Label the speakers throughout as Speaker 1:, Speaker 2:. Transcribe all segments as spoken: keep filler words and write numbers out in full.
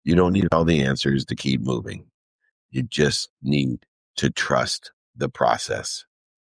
Speaker 1: You don't need all the answers to keep moving. You just need to trust the process.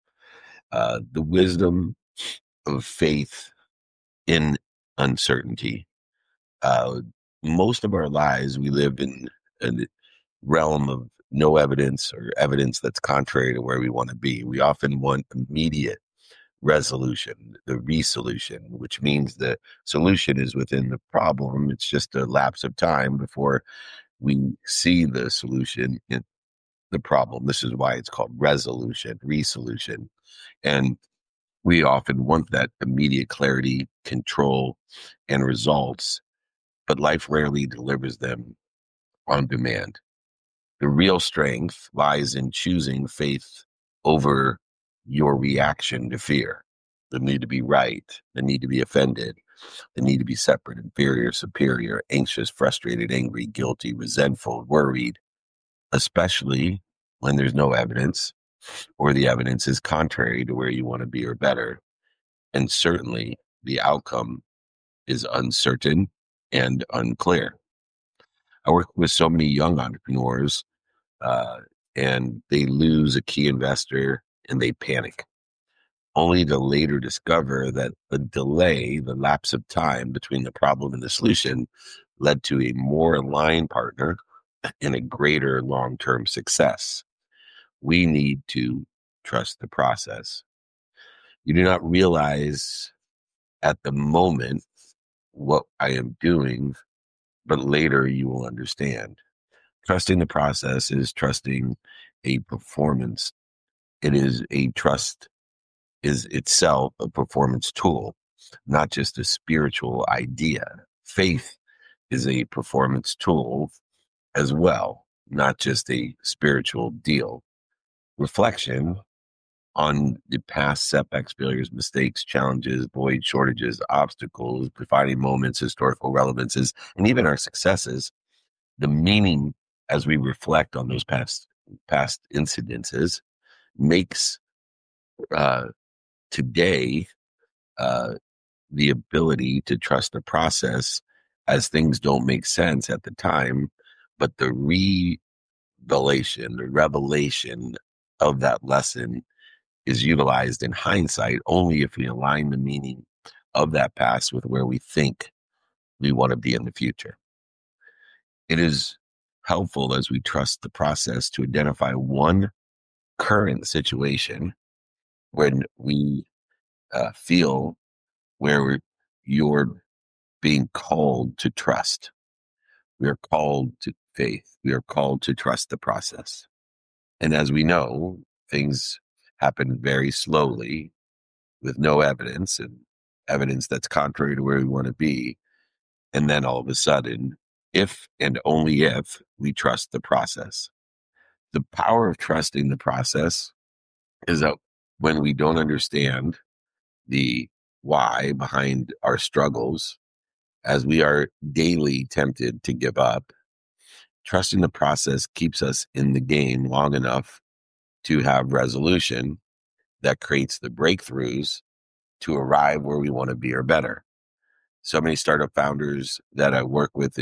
Speaker 1: Uh, the wisdom of faith in uncertainty. Uh, Most of our lives, we live in a realm of no evidence or evidence that's contrary to where we want to be. We often want immediate resolution, the resolution, which means the solution is within the problem. It's just a lapse of time before we see the solution in the problem. This is why it's called resolution, resolution. And we often want that immediate clarity, control, and results, but life rarely delivers them on demand. The real strength lies in choosing faith over your reaction to fear. The need to be right, the need to be offended, the need to be separate, inferior, superior, anxious, frustrated, angry, guilty, resentful, worried, especially when there's no evidence or the evidence is contrary to where you want to be or better. And certainly the outcome is uncertain and unclear. I work with so many young entrepreneurs, uh, and they lose a key investor and they panic, only to later discover that the delay, the lapse of time between the problem and the solution, led to a more aligned partner and a greater long-term success. We need to trust the process. You do not realize at the moment what I am doing, but later you will understand. Trusting the process is trusting a performance. It is a trust is itself a performance tool, not just a spiritual idea. Faith is a performance tool as well, not just a spiritual deal. Reflection on the past setbacks, failures, mistakes, challenges, voids, shortages, obstacles, defining moments, historical relevances, and even our successes, the meaning as we reflect on those past past incidences makes uh, today uh, the ability to trust the process as things don't make sense at the time, but the revelation, the revelation of that lesson is utilized in hindsight only if we align the meaning of that past with where we think we want to be in the future. It is helpful as we trust the process to identify one current situation when we uh, feel where you're being called to trust. We are called to faith. We are called to trust the process. And as we know, things happen very slowly with no evidence and evidence that's contrary to where we want to be. And then all of a sudden, if and only if we trust the process. The power of trusting the process is that when we don't understand the why behind our struggles, as we are daily tempted to give up, trusting the process keeps us in the game long enough to have resolution that creates the breakthroughs to arrive where we want to be or better. So many startup founders that I work with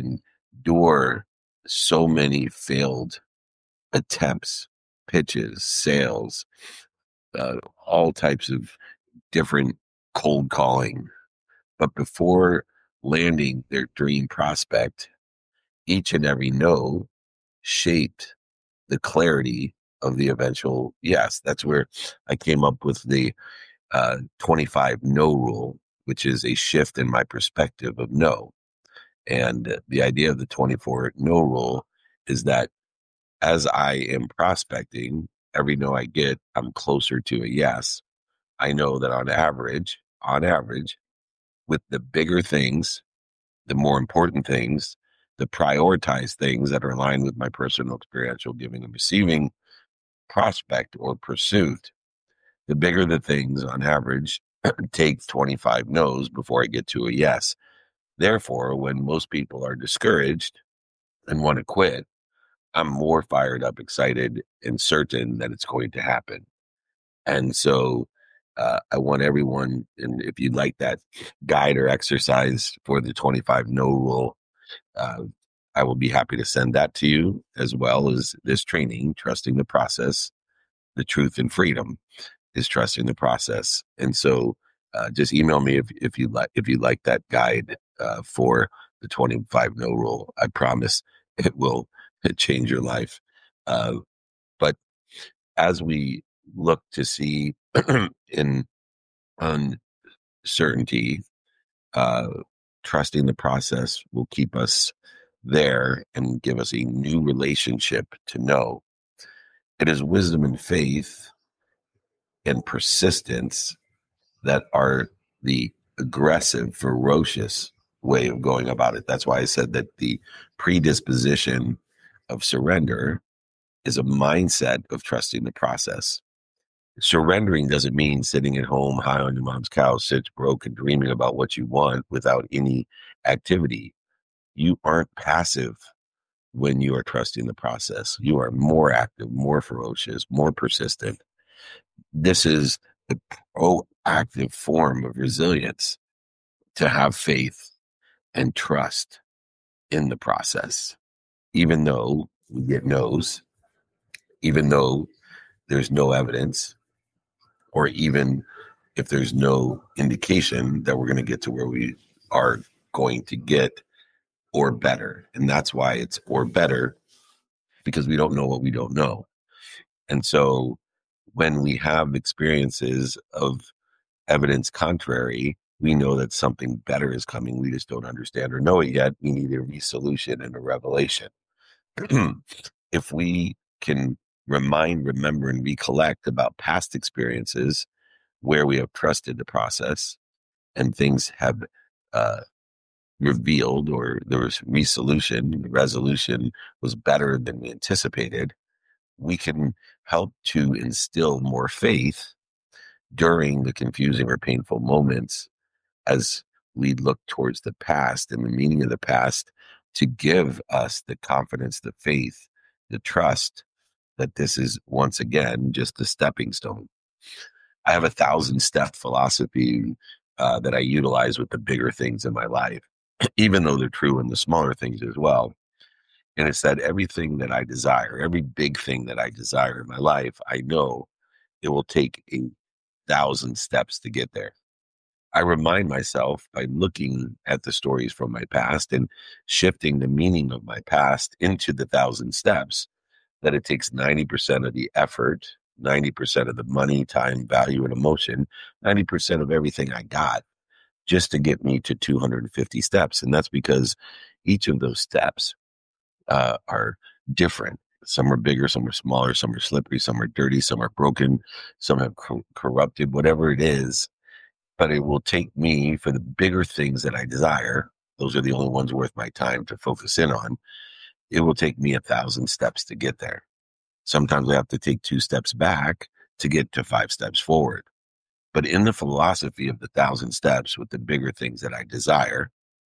Speaker 1: endure so many failed attempts, pitches, sales, uh, all types of different cold calling. But before landing their dream prospect, each and every no shaped the clarity of the eventual yes. That's where I came up with the uh, twenty-five no rule, which is a shift in my perspective of no. And the idea of the twenty-four no rule is that as I am prospecting, every no I get, I'm closer to a yes. I know that on average, on average, with the bigger things, the more important things, the prioritized things that are aligned with my personal experiential giving and receiving prospect or pursuit, the bigger the things on average take twenty-five no's before I get to a yes. Therefore, when most people are discouraged and want to quit, I'm more fired up, excited, and certain that it's going to happen. And so uh, I want everyone, and if you'd like that guide or exercise for the twenty-five no rule, uh, I will be happy to send that to you, as well as this training, Trusting the Process, the Truth and Freedom is Trusting the Process. And so uh, just email me if, if you like, if you like that guide uh, for the twenty-five no rule. I promise it will change your life. Uh, but as we look to see in uncertainty, uh, trusting the process will keep us there and give us a new relationship to know. It is wisdom and faith and persistence that are the aggressive, ferocious way of going about it. That's why I said that the predisposition of surrender is a mindset of trusting the process. Surrendering doesn't mean sitting at home high on your mom's couch, sits broke and dreaming about what you want without any activity. You aren't passive when you are trusting the process. You are more active, more ferocious, more persistent. This is a proactive form of resilience, to have faith and trust in the process. Even though we get no's, even though there's no evidence, or even if there's no indication that we're going to get to where we are going to get, or better. And that's why it's or better, because we don't know what we don't know. And so when we have experiences of evidence contrary, we know that something better is coming. We just don't understand or know it yet. We need a resolution and a revelation. If we can remind, remember, and recollect about past experiences where we have trusted the process and things have uh, revealed, or there was resolution, resolution was better than we anticipated, we can help to instill more faith during the confusing or painful moments as we look towards the past and the meaning of the past, to give us the confidence, the faith, the trust that this is once again just a stepping stone. I have a thousand step philosophy uh, that I utilize with the bigger things in my life, even though they're true in the smaller things as well. And it's that everything that I desire, every big thing that I desire in my life, I know it will take a thousand steps to get there. I remind myself by looking at the stories from my past and shifting the meaning of my past into the thousand steps, that it takes ninety percent of the effort, ninety percent of the money, time, value, and emotion, ninety percent of everything I got just to get me to two hundred fifty steps. And that's because each of those steps uh, are different. Some are bigger, some are smaller, some are slippery, some are dirty, some are broken, some have co- corrupted, whatever it is. But it will take me for the bigger things that I desire. Those are the only ones worth my time to focus in on. It will take me a thousand steps to get there. Sometimes I have to take two steps back to get to five steps forward. But in the philosophy of the thousand steps with the bigger things that I desire,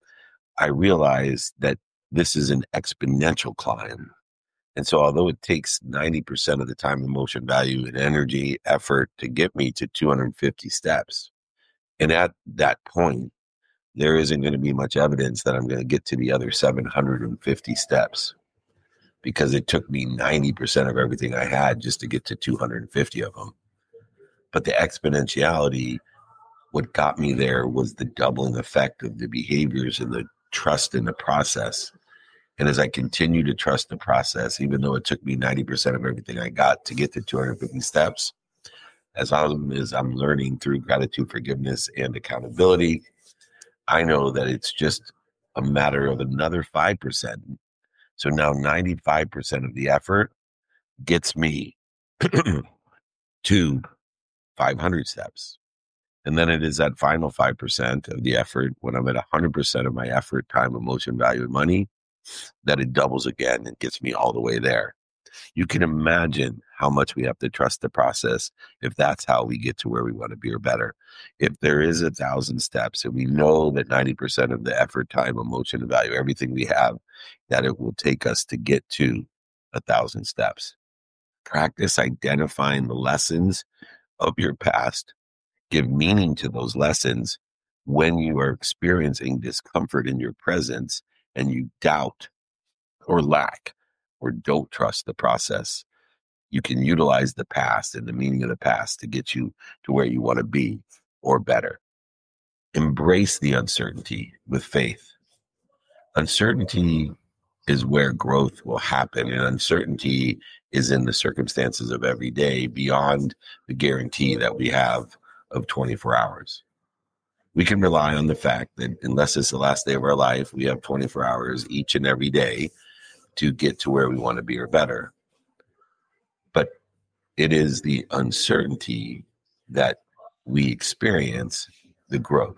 Speaker 1: I realize that this is an exponential climb. And so although it takes ninety percent of the time, emotion, value, and energy, effort to get me to two hundred fifty steps, and at that point, there isn't going to be much evidence that I'm going to get to the other seven hundred fifty steps, because it took me ninety percent of everything I had just to get to two hundred fifty of them. But the exponentiality, what got me there was the doubling effect of the behaviors and the trust in the process. And as I continue to trust the process, even though it took me ninety percent of everything I got to get to two hundred fifty steps, as I'm, as I'm learning through gratitude, forgiveness, and accountability, I know that it's just a matter of another five percent. So now ninety-five percent of the effort gets me to five hundred steps. And then it is that final five percent of the effort, when I'm at one hundred percent of my effort, time, emotion, value, and money, that it doubles again and gets me all the way there. You can imagine how much we have to trust the process if that's how we get to where we want to be or better. If there is a thousand steps and we know that ninety percent of the effort, time, emotion, and value, everything we have, that it will take us to get to a thousand steps. Practice identifying the lessons of your past. Give meaning to those lessons when you are experiencing discomfort in your presence and you doubt or lack or don't trust the process, you can utilize the past and the meaning of the past to get you to where you want to be or better. Embrace the uncertainty with faith. Uncertainty is where growth will happen, and uncertainty is in the circumstances of every day beyond the guarantee that we have of twenty-four hours. We can rely on the fact that unless it's the last day of our life, we have twenty-four hours each and every day to get to where we want to be or better. But it is the uncertainty that we experience the growth.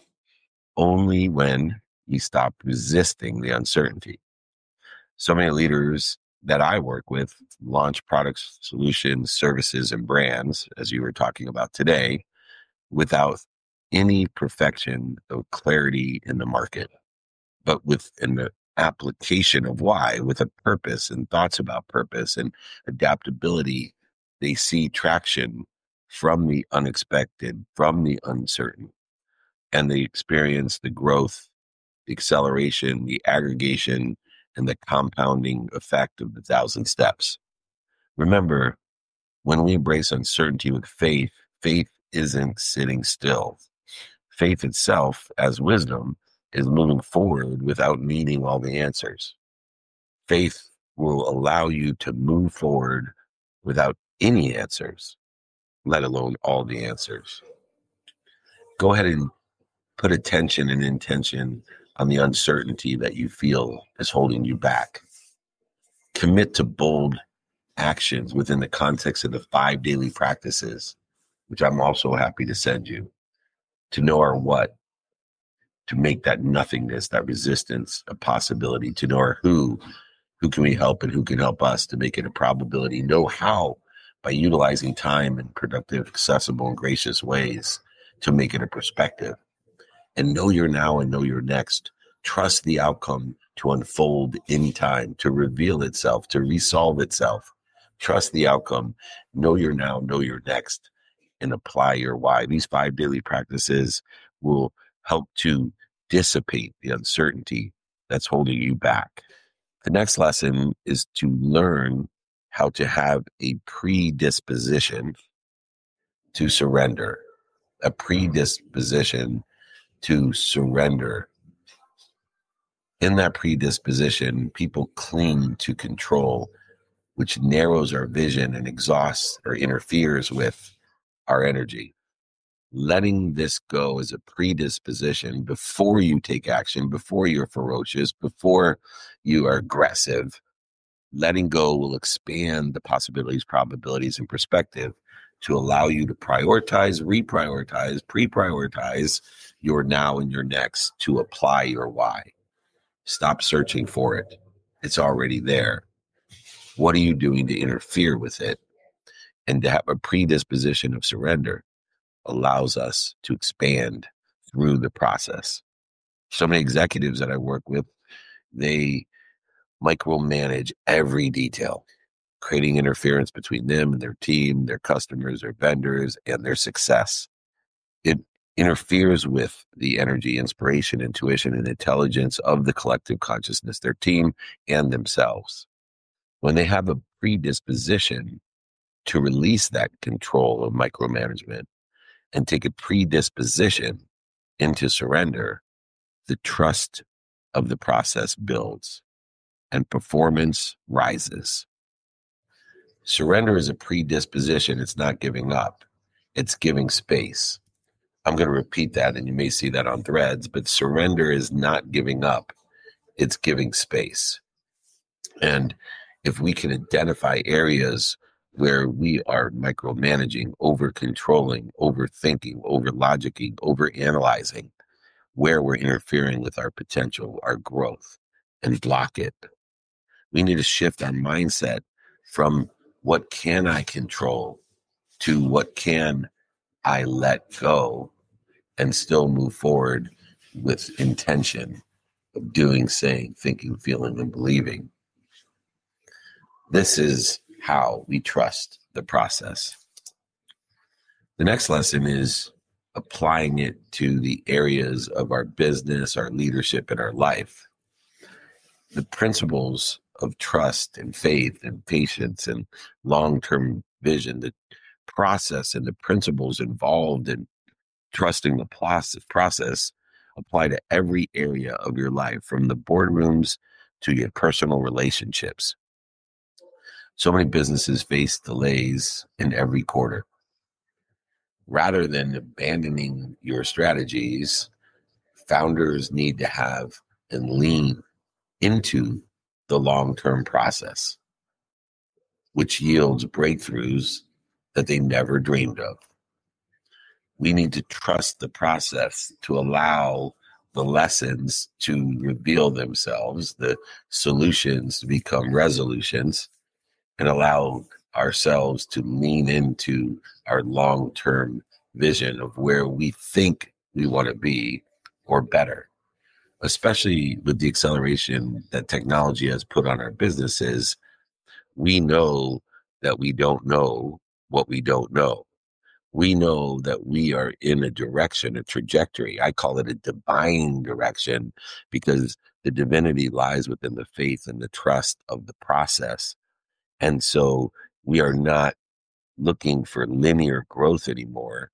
Speaker 1: Only when you stop resisting the uncertainty. So many leaders that I work with launch products, solutions, services, and brands, as you were talking about today, without any perfection of clarity in the market, but with an application of why, with a purpose and thoughts about purpose and adaptability. They see traction from the unexpected, from the uncertain, and they experience the growth, the acceleration, the aggregation, and the compounding effect of the thousand steps. Remember, when we embrace uncertainty with faith, faith isn't sitting still. Faith itself, as wisdom, is moving forward without needing all the answers. Faith will allow you to move forward without any answers, let alone all the answers. Go ahead and put attention and intention on the uncertainty that you feel is holding you back. Commit to bold actions within the context of the five daily practices, which I'm also happy to send you, to know our what, to make that nothingness, that resistance, a possibility, to know our who, who can we help and who can help us, to make it a probability, know how, by utilizing time in productive, accessible, and gracious ways to make it a perspective. And know your now and know your next. Trust the outcome to unfold anytime, to reveal itself, to resolve itself. Trust the outcome. Know your now, know your next, and apply your why. These five daily practices will help to dissipate the uncertainty that's holding you back. The next lesson is to learn how to have a predisposition to surrender, a predisposition to surrender. In that predisposition, people cling to control, which narrows our vision and exhausts or interferes with our energy. Letting this go as a predisposition before you take action, before you're ferocious, before you are aggressive, letting go will expand the possibilities, probabilities, and perspective to allow you to prioritize, reprioritize, pre-prioritize your now and your next, to apply your why. Stop searching for it. It's already there. What are you doing to interfere with it? And to have a predisposition of surrender allows us to expand through the process. So many executives that I work with, they micromanage every detail, creating interference between them and their team, their customers, their vendors, and their success. It interferes with the energy, inspiration, intuition, and intelligence of the collective consciousness, their team, and themselves. When they have a predisposition to release that control of micromanagement and take a predisposition into surrender, the trust of the process builds and performance rises. Surrender is a predisposition. It's not giving up. It's giving space. I'm going to repeat that, and you may see that on Threads, but surrender is not giving up. It's giving space. And if we can identify areas where we are micromanaging, over-controlling, overthinking, over-logicking, over-analyzing, where we're interfering with our potential, our growth, and block it. We need to shift our mindset from what can I control to what can I let go, and still move forward with intention of doing, saying, thinking, feeling, and believing. This is how we trust the process. The next lesson is applying it to the areas of our business, our leadership, and our life. the principles of trust and faith and patience and long-term vision, the process and the principles involved in trusting the process, process apply to every area of your life, from the boardrooms to your personal relationships. So many businesses face delays in every quarter. Rather than abandoning your strategies, founders need to have and lean into the long-term process, which yields breakthroughs that they never dreamed of. We need to trust the process to allow the lessons to reveal themselves, the solutions to become resolutions, and allow ourselves to lean into our long-term vision of where we think we want to be or better, especially with the acceleration that technology has put on our businesses. We know that we don't know what we don't know. We know that we are in a direction, a trajectory. I call it a divine direction because the divinity lies within the faith and the trust of the process. And so we are not looking for linear growth anymore,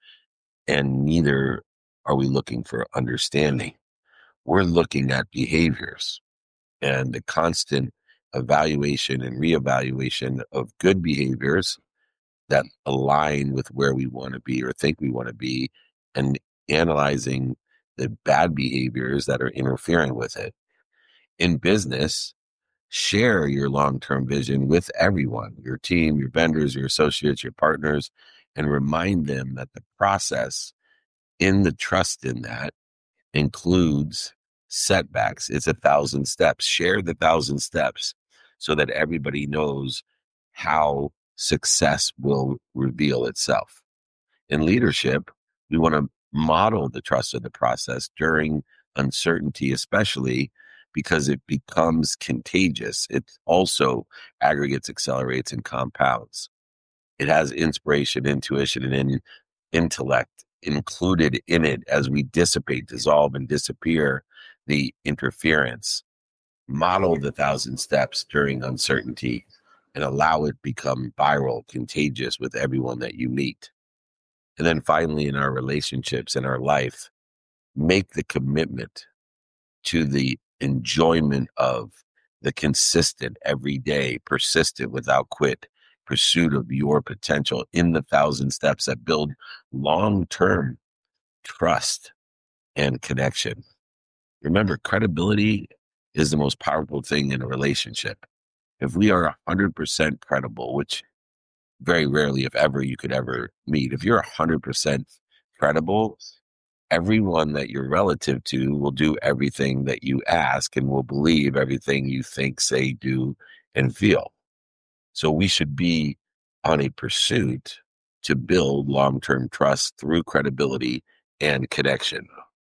Speaker 1: and neither are we looking for understanding. We're looking at behaviors and the constant evaluation and reevaluation of good behaviors that align with where we want to be or think we want to be, and analyzing the bad behaviors that are interfering with it. In business, share your long-term vision with everyone, your team, your vendors, your associates, your partners, and remind them that the process in the trust in that includes setbacks. It's a thousand steps. Share the thousand steps so that everybody knows how success will reveal itself. In leadership, we want to model the trust of the process during uncertainty, especially because it becomes contagious. It also aggregates, accelerates, and compounds. It has inspiration, intuition, and in, intellect included in it as we dissipate, dissolve, and disappear the interference. Model the thousand steps during uncertainty and allow it become viral, contagious with everyone that you meet. And then finally, in our relationships and our life, make the commitment to the enjoyment of the consistent, everyday, persistent, without quit pursuit of your potential in the thousand steps that build long-term trust and connection. Remember, credibility is the most powerful thing in a relationship. If we are one hundred percent credible, which very rarely, if ever, you could ever meet, if you're one hundred percent credible, everyone that you're relative to will do everything that you ask and will believe everything you think, say, do, and feel. So we should be on a pursuit to build long-term trust through credibility and connection.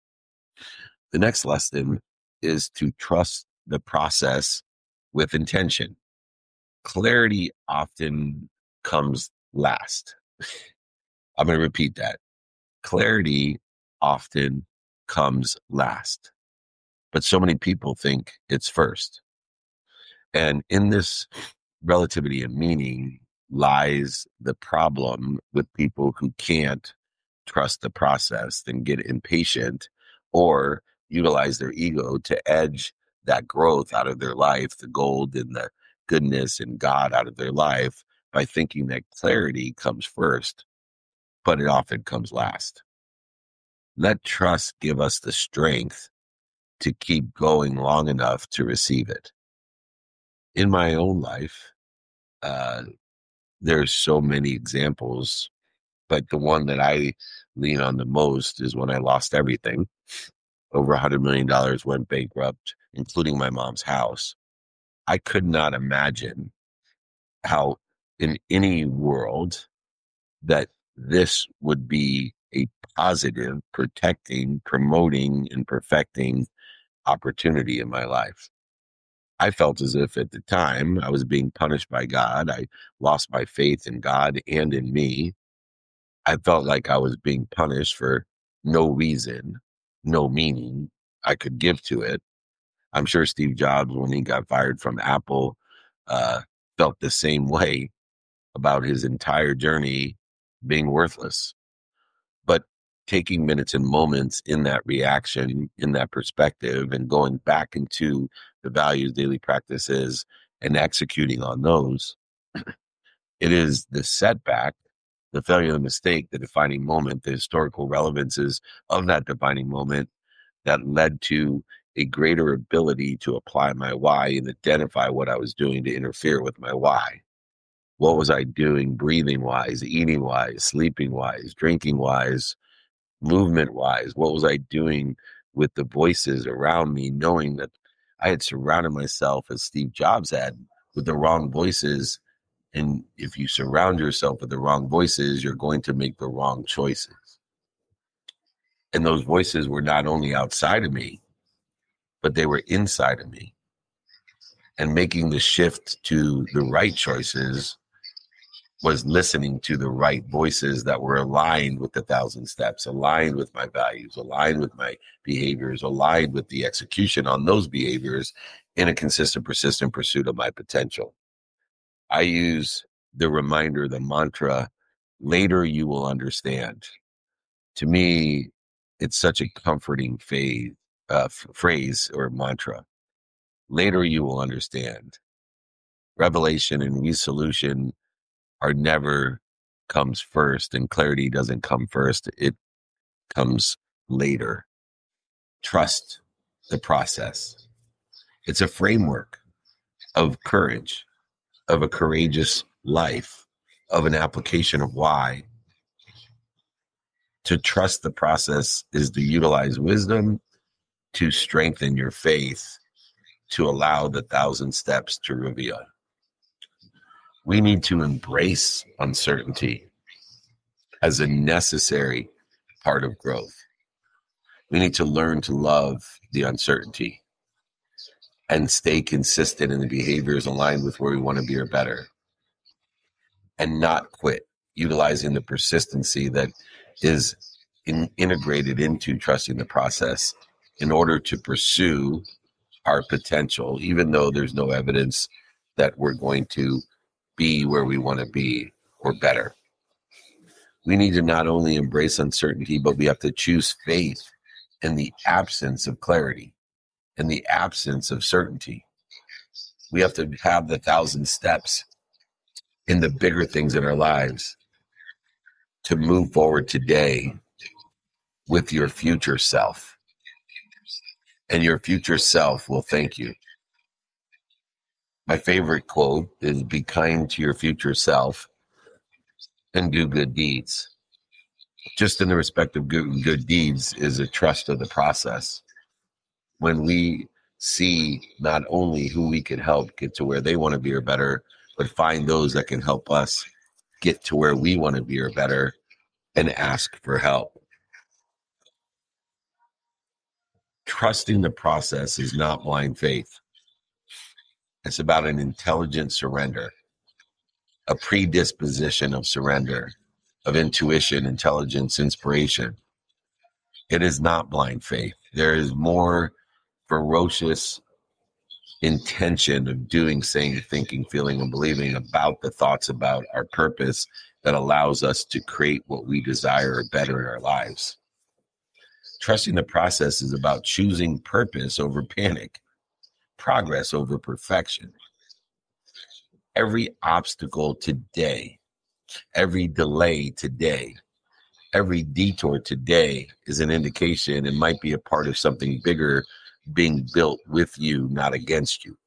Speaker 1: The next lesson is to trust the process with intention. Clarity often comes last. I'm going to repeat that. Clarity often comes last, but so many people think it's first. And in this relativity of meaning lies the problem with people who can't trust the process, then get impatient or utilize their ego to edge that growth out of their life, the gold and the goodness and God out of their life, by thinking that clarity comes first, but it often comes last. Let trust give us the strength to keep going long enough to receive it. In my own life, uh, there's so many examples, but the one that I lean on the most is when I lost everything. Over one hundred million dollars went bankrupt, including my mom's house. I could not imagine how in any world that this would be a positive, protecting, promoting, and perfecting opportunity in my life. I felt as if at the time I was being punished by God. I lost my faith in God and in me. I felt like I was being punished for no reason, no meaning I could give to it. I'm sure Steve Jobs, when he got fired from Apple, uh, felt the same way about his entire journey being worthless. But taking minutes and moments in that reaction, in that perspective, and going back into the values, daily practices, and executing on those, it is the setback, the failure, the mistake, the defining moment, the historical relevances of that defining moment that led to a greater ability to apply my why and identify what I was doing to interfere with my why. What was I doing breathing wise, eating wise, sleeping wise, drinking wise, movement wise? What was I doing with the voices around me, knowing that I had surrounded myself, as Steve Jobs had, with the wrong voices? And if you surround yourself with the wrong voices, you're going to make the wrong choices. And those voices were not only outside of me, but they were inside of me. And making the shift to the right choices was listening to the right voices that were aligned with the thousand steps, aligned with my values, aligned with my behaviors, aligned with the execution on those behaviors in a consistent, persistent pursuit of my potential. I use the reminder, the mantra, later you will understand. To me, it's such a comforting phase, uh, f- phrase or mantra. Later you will understand. Revelation and resolution are never comes first, and clarity doesn't come first. It comes later. Trust the process. It's a framework of courage, of a courageous life, of an application of why. To trust the process is to utilize wisdom to strengthen your faith, to allow the thousand steps to reveal. We need to embrace uncertainty as a necessary part of growth. We need to learn to love the uncertainty and stay consistent in the behaviors aligned with where we want to be or better, and not quit, utilizing the persistency that is in, integrated into trusting the process in order to pursue our potential, even though there's no evidence that we're going to be where we want to be or better. We need to not only embrace uncertainty, but we have to choose faith in the absence of clarity, in the absence of certainty. We have to have the thousand steps in the bigger things in our lives to move forward today with your future self. And your future self will thank you. My favorite quote is, be kind to your future self and do good deeds. Just in the respect of good, good deeds is a trust of the process. When we see not only who we can help get to where they want to be or better, but find those that can help us get to where we want to be or better, and ask for help. Trusting the process is not blind faith. It's about an intelligent surrender, a predisposition of surrender, of intuition, intelligence, inspiration. It is not blind faith. There is more ferocious intention of doing, saying, thinking, feeling, and believing about the thoughts about our purpose that allows us to create what we desire or better in our lives. Trusting the process is about choosing purpose over panic, progress over perfection. Every obstacle today, every delay today, every detour today is an indication it might be a part of something bigger being built with you, not against you.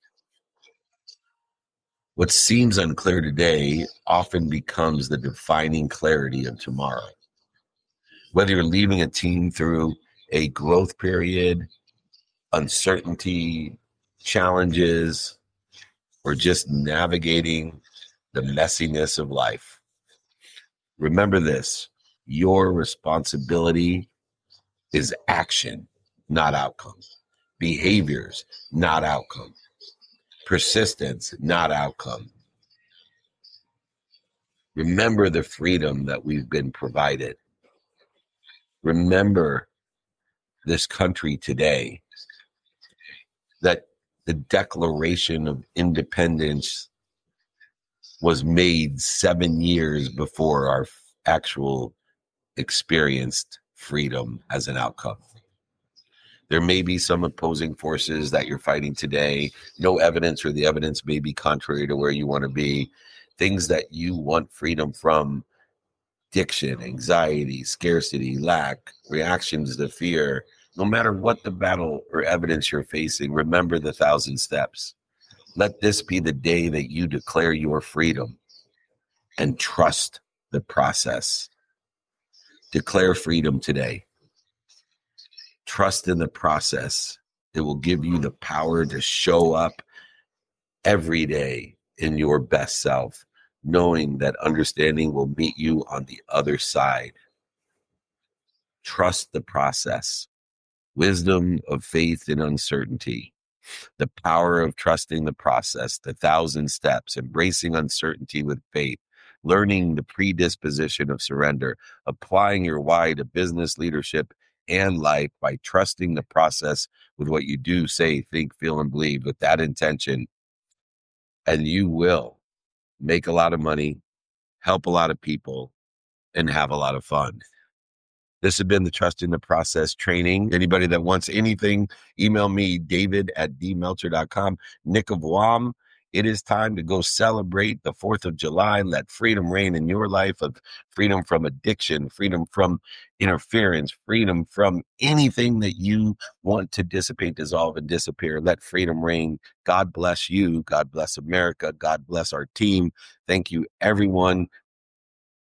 Speaker 1: What seems unclear today often becomes the defining clarity of tomorrow. Whether you're leading a team through a growth period, uncertainty, challenges, or just navigating the messiness of life, remember this: your responsibility is action, not outcome. Behaviors, not outcome. Persistence, not outcome. Remember the freedom that we've been provided. Remember this country today that the Declaration of Independence was made seven years before our actual experienced freedom as an outcome. There may be some opposing forces that you're fighting today. No evidence, or the evidence may be contrary to where you want to be. Things that you want freedom from: addiction, anxiety, scarcity, lack, reactions to fear. No matter what the battle or evidence you're facing, remember the thousand steps. Let this be the day that you declare your freedom and trust the process. Declare freedom today. Trust in the process. It will give you the power to show up every day in your best self, knowing that understanding will meet you on the other side. Trust the process. Wisdom of faith in uncertainty. The power of trusting the process, the thousand steps, embracing uncertainty with faith, learning the predisposition of surrender, applying your why to business, leadership, and life by trusting the process with what you do, say, think, feel, and believe with that intention. And you will make a lot of money, help a lot of people, and have a lot of fun. This has been the Trust in the Process training. Anybody that wants anything, email me, david at d meltzer dot com. Nick of Wam, it is time to go celebrate the fourth of July. Let freedom reign in your life, of freedom from addiction, freedom from interference, freedom from anything that you want to dissipate, dissolve, and disappear. Let freedom reign. God bless you. God bless America. God bless our team. Thank you, everyone,